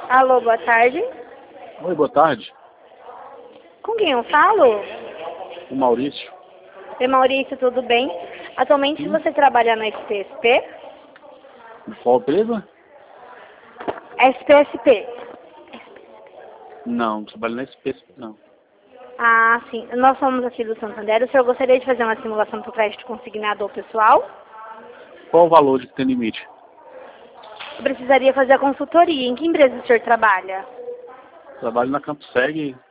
Alô, boa tarde. Oi, boa tarde. Com quem eu falo? O Maurício. Oi, Maurício, tudo bem? Atualmente Sim. você trabalha na SPSP? Qual empresa? SPSP. Não trabalho na SPC, não. Ah, sim. Nós somos aqui do Santander. O senhor gostaria de fazer uma simulação para o crédito consignado ao pessoal? Qual o valor de que tem limite? Eu precisaria fazer a consultoria. Em que empresa o senhor trabalha? Trabalho na Campseg,